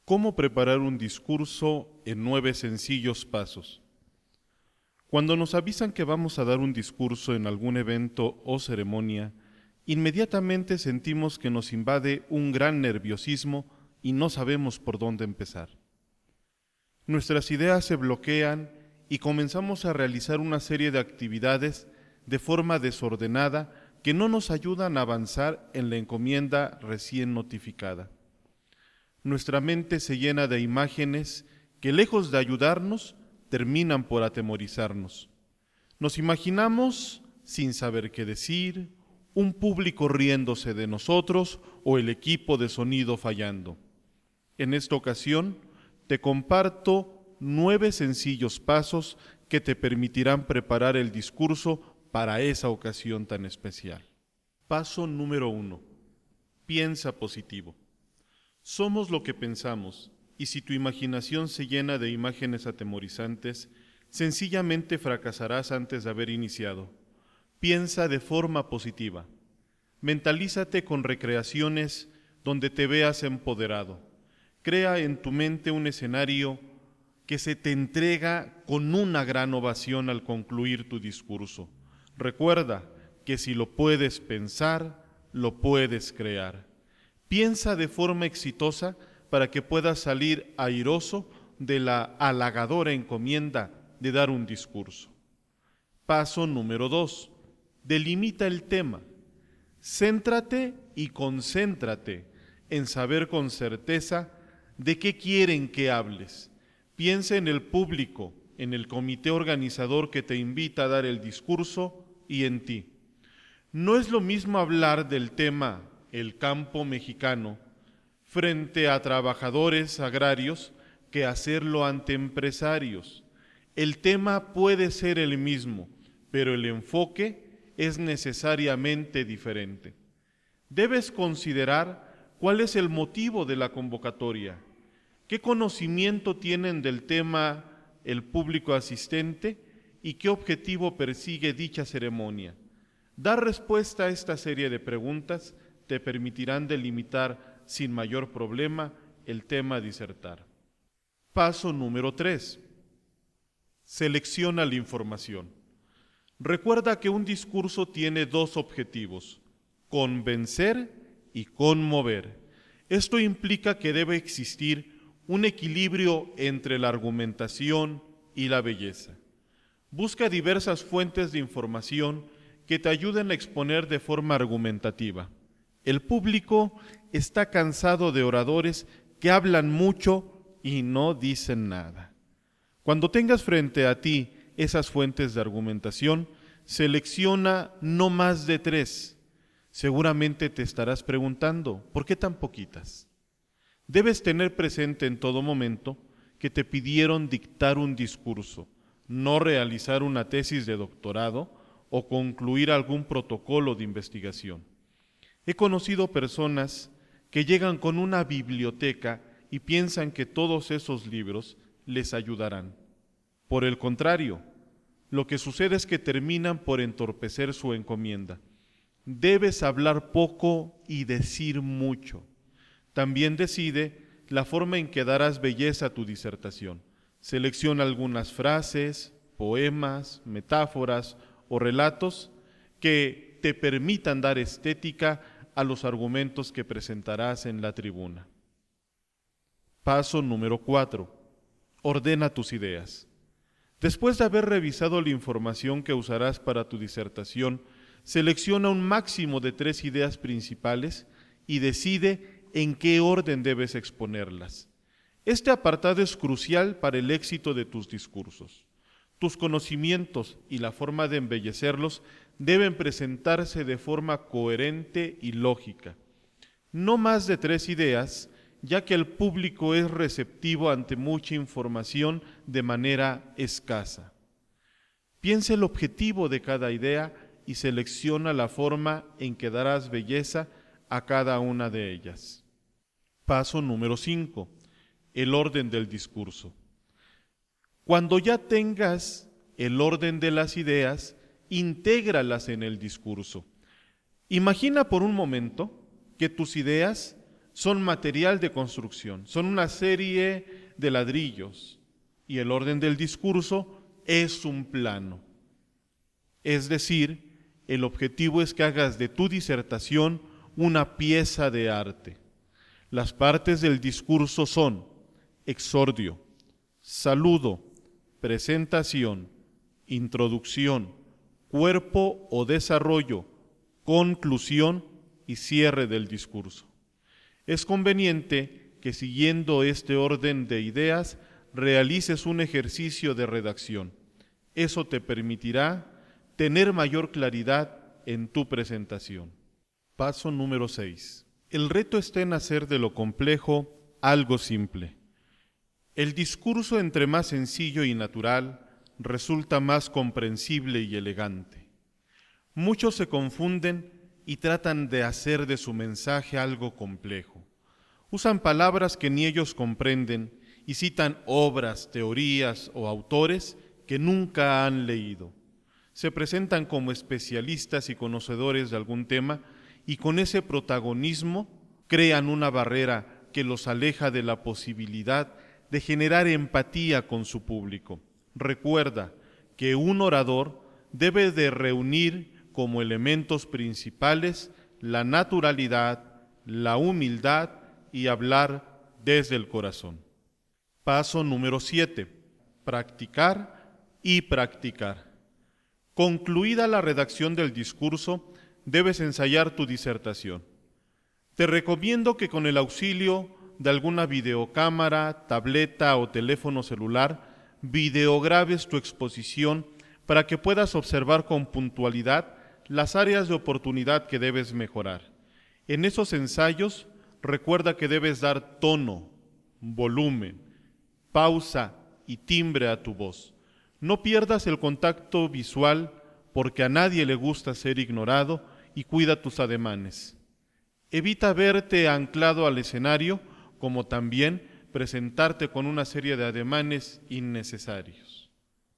¿Cómo preparar un discurso en 9 sencillos pasos? Cuando nos avisan que vamos a dar un discurso en algún evento o ceremonia, inmediatamente sentimos que nos invade un gran nerviosismo y no sabemos por dónde empezar. Nuestras ideas se bloquean y comenzamos a realizar una serie de actividades de forma desordenada que no nos ayudan a avanzar en la encomienda recién notificada. Nuestra mente se llena de imágenes que, lejos de ayudarnos, terminan por atemorizarnos. Nos imaginamos, sin saber qué decir, un público riéndose de nosotros o el equipo de sonido fallando. En esta ocasión, te comparto 9 sencillos pasos que te permitirán preparar el discurso para esa ocasión tan especial. Paso número 1. Piensa positivo. Somos lo que pensamos, y si tu imaginación se llena de imágenes atemorizantes, sencillamente fracasarás antes de haber iniciado. Piensa de forma positiva. Mentalízate con recreaciones donde te veas empoderado. Crea en tu mente un escenario que se te entrega con una gran ovación al concluir tu discurso. Recuerda que si lo puedes pensar, lo puedes crear. Piensa de forma exitosa para que puedas salir airoso de la halagadora encomienda de dar un discurso. Paso número 2. Delimita el tema. Céntrate y concéntrate en saber con certeza de qué quieren que hables. Piensa en el público, en el comité organizador que te invita a dar el discurso y en ti. No es lo mismo hablar del tema el campo mexicano frente a trabajadores agrarios que hacerlo ante empresarios. El tema puede ser el mismo, pero el enfoque es necesariamente diferente. Debes considerar cuál es el motivo de la convocatoria, qué conocimiento tienen del tema el público asistente y qué objetivo persigue dicha ceremonia. Dar respuesta a esta serie de preguntas te permitirán delimitar sin mayor problema el tema a disertar. Paso número 3. Selecciona la información. Recuerda que un discurso tiene 2 objetivos: convencer y conmover. Esto implica que debe existir un equilibrio entre la argumentación y la belleza. Busca diversas fuentes de información que te ayuden a exponer de forma argumentativa. El público está cansado de oradores que hablan mucho y no dicen nada. Cuando tengas frente a ti esas fuentes de argumentación, selecciona no más de 3. Seguramente te estarás preguntando, ¿por qué tan poquitas? Debes tener presente en todo momento que te pidieron dictar un discurso, no realizar una tesis de doctorado o concluir algún protocolo de investigación. He conocido personas que llegan con una biblioteca y piensan que todos esos libros les ayudarán. Por el contrario, lo que sucede es que terminan por entorpecer su encomienda. Debes hablar poco y decir mucho. También decide la forma en que darás belleza a tu disertación. Selecciona algunas frases, poemas, metáforas o relatos que te permitan dar estética a los argumentos que presentarás en la tribuna. Paso número 4. Ordena tus ideas. Después de haber revisado la información que usarás para tu disertación, selecciona un máximo de 3 ideas principales y decide en qué orden debes exponerlas. Este apartado es crucial para el éxito de tus discursos. Tus conocimientos y la forma de embellecerlos deben presentarse de forma coherente y lógica. No más de 3 ideas, ya que el público es receptivo ante mucha información de manera escasa. Piensa el objetivo de cada idea y selecciona la forma en que darás belleza a cada una de ellas. Paso número 5. El orden del discurso. Cuando ya tengas el orden de las ideas, intégralas en el discurso. Imagina por un momento que tus ideas son material de construcción, son una serie de ladrillos y el orden del discurso es un plano. Es decir, el objetivo es que hagas de tu disertación una pieza de arte. Las partes del discurso son exordio, saludo, presentación, introducción, cuerpo o desarrollo, conclusión y cierre del discurso. Es conveniente que siguiendo este orden de ideas realices un ejercicio de redacción. Eso te permitirá tener mayor claridad en tu presentación. Paso número 6. El reto está en hacer de lo complejo algo simple. El discurso, entre más sencillo y natural, resulta más comprensible y elegante. Muchos se confunden y tratan de hacer de su mensaje algo complejo. Usan palabras que ni ellos comprenden y citan obras, teorías o autores que nunca han leído. Se presentan como especialistas y conocedores de algún tema y con ese protagonismo crean una barrera que los aleja de la posibilidad de generar empatía con su público. Recuerda que un orador debe de reunir como elementos principales la naturalidad, la humildad y hablar desde el corazón. Paso número 7. Practicar y practicar. Concluida la redacción del discurso, debes ensayar tu disertación. Te recomiendo que con el auxilio de alguna videocámara, tableta o teléfono celular, videograbes tu exposición para que puedas observar con puntualidad las áreas de oportunidad que debes mejorar. En esos ensayos, recuerda que debes dar tono, volumen, pausa y timbre a tu voz. No pierdas el contacto visual porque a nadie le gusta ser ignorado y cuida tus ademanes. Evita verte anclado al escenario, como también presentarte con una serie de ademanes innecesarios.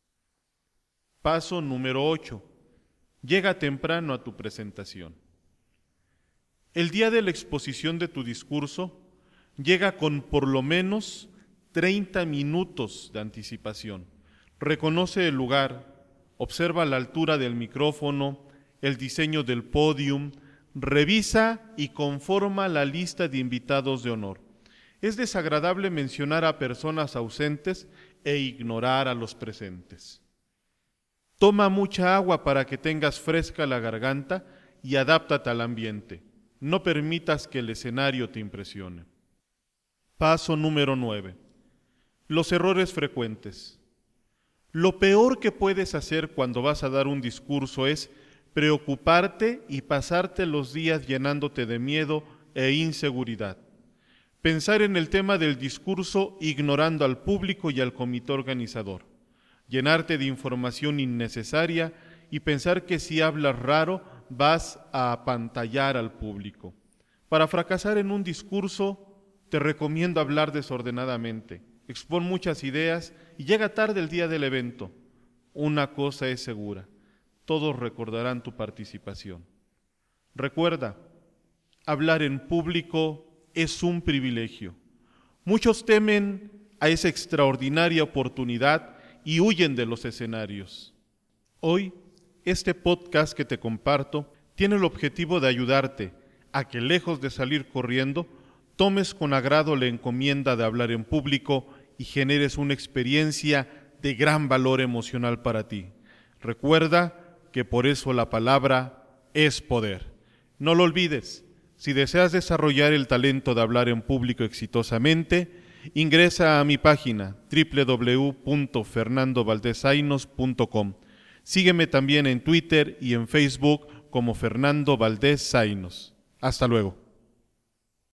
Paso número 8. Llega temprano a tu presentación. El día de la exposición de tu discurso, llega con por lo menos 30 minutos de anticipación. Reconoce el lugar, observa la altura del micrófono, el diseño del pódium, revisa y conforma la lista de invitados de honor. Es desagradable mencionar a personas ausentes e ignorar a los presentes. Toma mucha agua para que tengas fresca la garganta y adáptate al ambiente. No permitas que el escenario te impresione. Paso número 9. Los errores frecuentes. Lo peor que puedes hacer cuando vas a dar un discurso es preocuparte y pasarte los días llenándote de miedo e inseguridad. Pensar en el tema del discurso ignorando al público y al comité organizador. Llenarte de información innecesaria y pensar que si hablas raro vas a apantallar al público. Para fracasar en un discurso, te recomiendo hablar desordenadamente. Expon muchas ideas y llega tarde el día del evento. Una cosa es segura, todos recordarán tu participación. Recuerda, hablar en público es un privilegio. Muchos temen a esa extraordinaria oportunidad y huyen de los escenarios. Hoy, este podcast que te comparto tiene el objetivo de ayudarte a que, lejos de salir corriendo, tomes con agrado la encomienda de hablar en público y generes una experiencia de gran valor emocional para ti. Recuerda que por eso la palabra es poder. No lo olvides, si deseas desarrollar el talento de hablar en público exitosamente, ingresa a mi página www.fernandovaldeszainos.com. Sígueme también en Twitter y en Facebook como Fernando Valdés Zainos. Hasta luego.